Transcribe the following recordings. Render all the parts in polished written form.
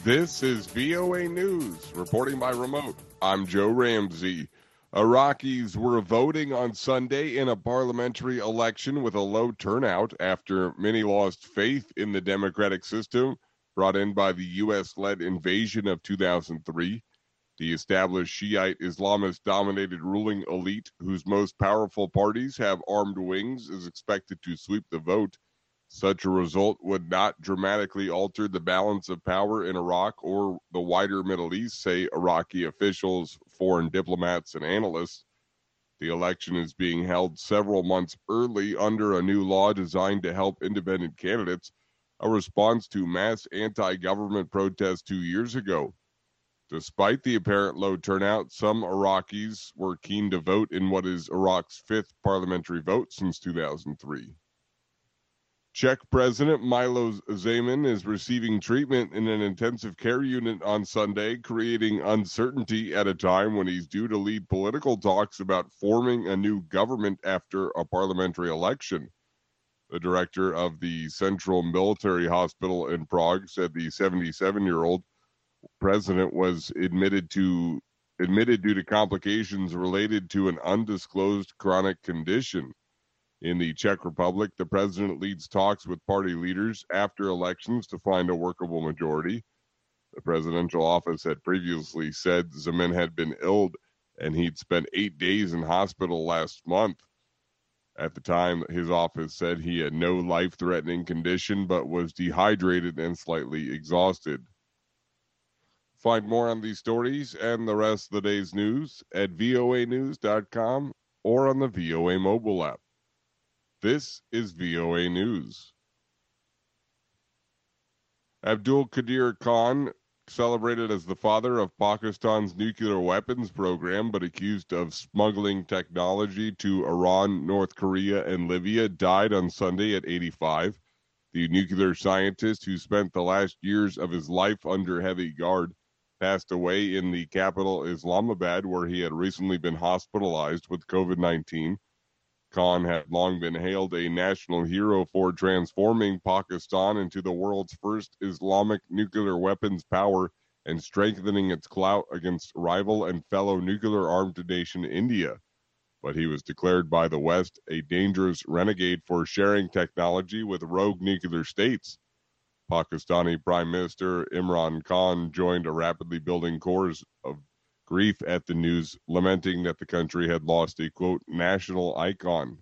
This is VOA News, reporting by remote. I'm Joe Ramsey. Iraqis were voting on Sunday in a parliamentary election with a low turnout after many lost faith in the democratic system brought in by the U.S.-led invasion of 2003. The established Shiite Islamist-dominated ruling elite, whose most powerful parties have armed wings, is expected to sweep the vote. Such a result would not dramatically alter the balance of power in Iraq or the wider Middle East, say Iraqi officials, foreign diplomats, and analysts. The election is being held several months early under a new law designed to help independent candidates, a response to mass anti-government protests 2 years ago. Despite the apparent low turnout, some Iraqis were keen to vote in what is Iraq's fifth parliamentary vote since 2003. Czech President Milo Zeman is receiving treatment in an intensive care unit on Sunday, creating uncertainty at a time when he's due to lead political talks about forming a new government after a parliamentary election. The director of the Central Military Hospital in Prague said the 77-year-old president was admitted due to complications related to an undisclosed chronic condition. In the Czech Republic, the president leads talks with party leaders after elections to find a workable majority. The presidential office had previously said Zeman had been ill and he'd spent 8 days in hospital last month. At the time, his office said he had no life-threatening condition but was dehydrated and slightly exhausted. Find more on these stories and the rest of the day's news at voanews.com or on the VOA mobile app. This is VOA News. Abdul Qadir Khan, celebrated as the father of Pakistan's nuclear weapons program but accused of smuggling technology to Iran, North Korea, and Libya, died on Sunday at 85. The nuclear scientist, who spent the last years of his life under heavy guard, passed away in the capital Islamabad, where he had recently been hospitalized with COVID-19. Khan had long been hailed a national hero for transforming Pakistan into the world's first Islamic nuclear weapons power and strengthening its clout against rival and fellow nuclear-armed nation India. But he was declared by the West a dangerous renegade for sharing technology with rogue nuclear states. Pakistani Prime Minister Imran Khan joined a rapidly building chorus of grief at the news, lamenting that the country had lost a, quote, national icon.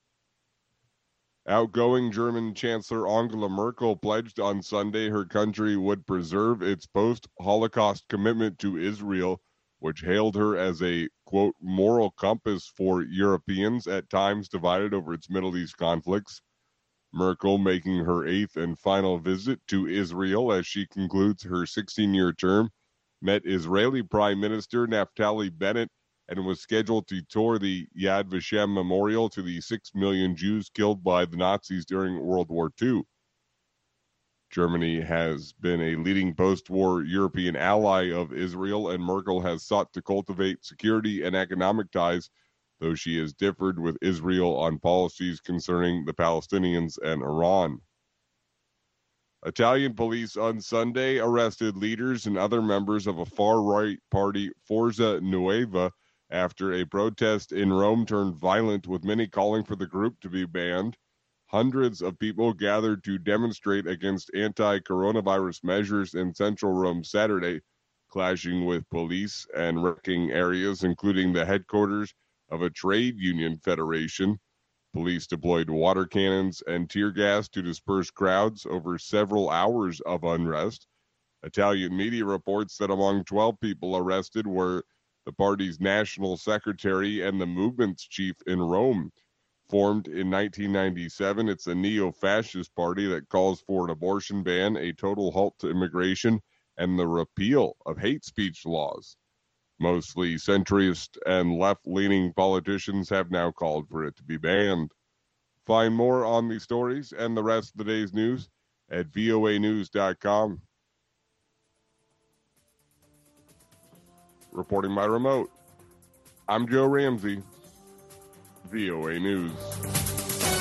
Outgoing German Chancellor Angela Merkel pledged on Sunday her country would preserve its post-Holocaust commitment to Israel, which hailed her as a, quote, moral compass for Europeans at times divided over its Middle East conflicts. Merkel making her eighth and final visit to Israel as she concludes her 16-year term, met Israeli Prime Minister Naftali Bennett and was scheduled to tour the Yad Vashem Memorial to the 6 million Jews killed by the Nazis during World War II. Germany has been a leading post-war European ally of Israel, and Merkel has sought to cultivate security and economic ties, though she has differed with Israel on policies concerning the Palestinians and Iran. Italian police on Sunday arrested leaders and other members of a far-right party, Forza Nuova, after a protest in Rome turned violent, with many calling for the group to be banned. Hundreds of people gathered to demonstrate against anti-coronavirus measures in central Rome Saturday, clashing with police and wrecking areas, including the headquarters of a trade union federation. Police deployed water cannons and tear gas to disperse crowds over several hours of unrest. Italian media reports that among 12 people arrested were the party's national secretary and the movement's chief in Rome. Formed in 1997, it's a neo-fascist party that calls for an abortion ban, a total halt to immigration, and the repeal of hate speech laws. Mostly centrist and left-leaning politicians have now called for it to be banned. Find more on these stories and the rest of the day's news at voanews.com. Reporting by remote, I'm Joe Ramsey, VOA News.